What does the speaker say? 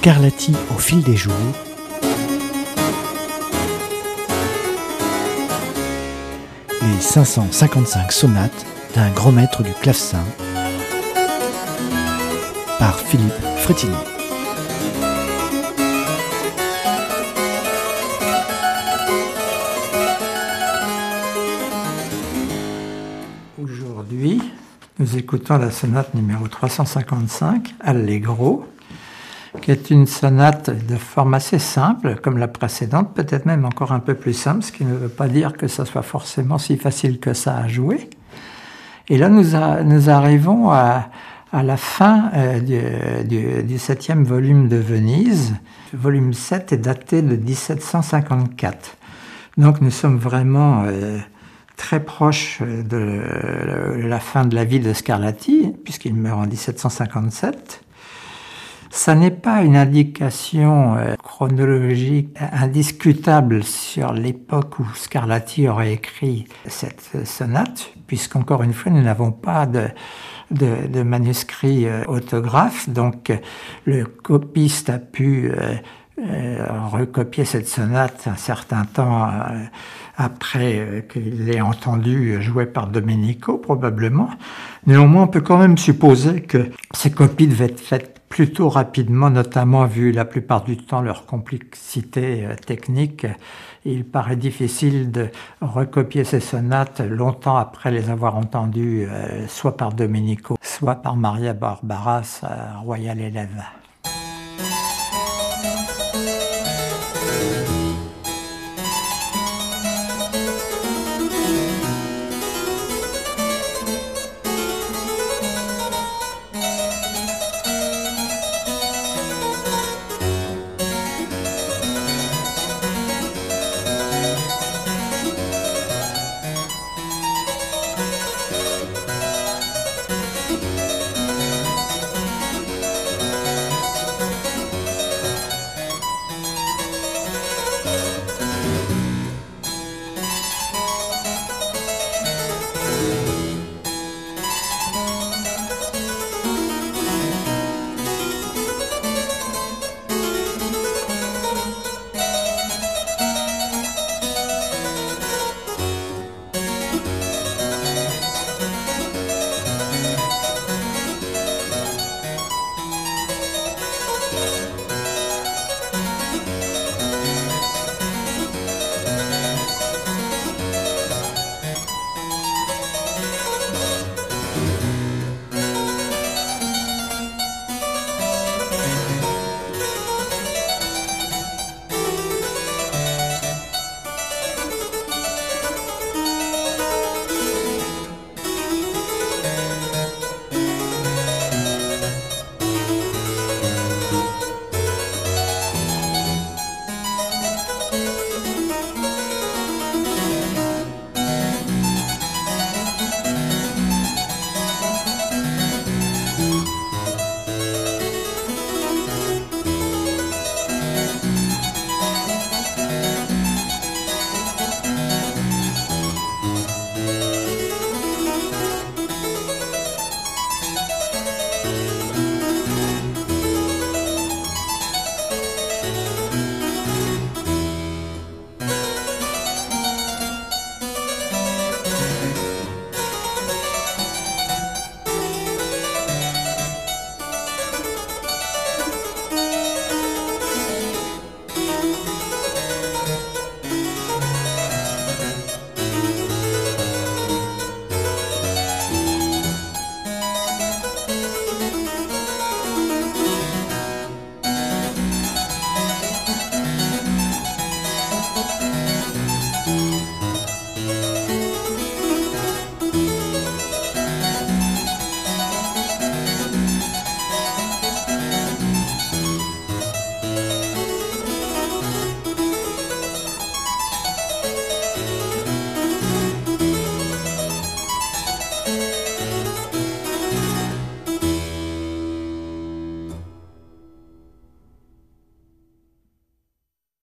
Scarlatti au fil des jours, les 555 sonates d'un grand maître du clavecin par Philippe Frétinier. Aujourd'hui, nous écoutons la sonate numéro 355, Allegro, qui est une sonate de forme assez simple, comme la précédente, peut-être même encore un peu plus simple, ce qui ne veut pas dire que ça soit forcément si facile que ça à jouer. Et là, nous arrivons à la fin du 7e volume de Venise. Le volume 7 est daté de 1754. Donc nous sommes vraiment très proche de la fin de la vie de Scarlatti, puisqu'il meurt en 1757. Ça n'est pas une indication chronologique indiscutable sur l'époque où Scarlatti aurait écrit cette sonate, puisqu'encore une fois, nous n'avons pas de manuscrit autographe, donc le copiste a pu recopier cette sonate un certain temps après qu'il l'ait entendu jouer par Domenico, probablement. Néanmoins, on peut quand même supposer que ces copies devaient être faites plutôt rapidement, notamment vu la plupart du temps leur complexité technique. Il paraît difficile de recopier ces sonates longtemps après les avoir entendues soit par Domenico, soit par Maria Barbara, sa royale élève.